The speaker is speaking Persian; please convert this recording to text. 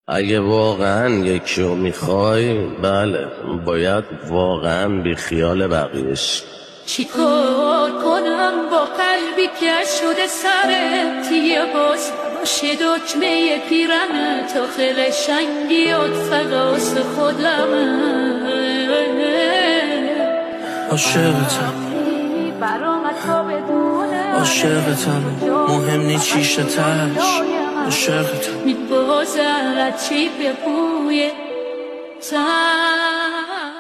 اگه واقعا یکی رو میخوای، بله باید واقعا بی خیال بقیهش. چی کار کنم با قلبی که شده سرت، یه باز باشه دکمه پیرم تا خیلی شنگیات فقاس خودم. عاشقتم عاشقتم مهم نی چیشه تش، عاشقتم میبازد چی به بوی تن.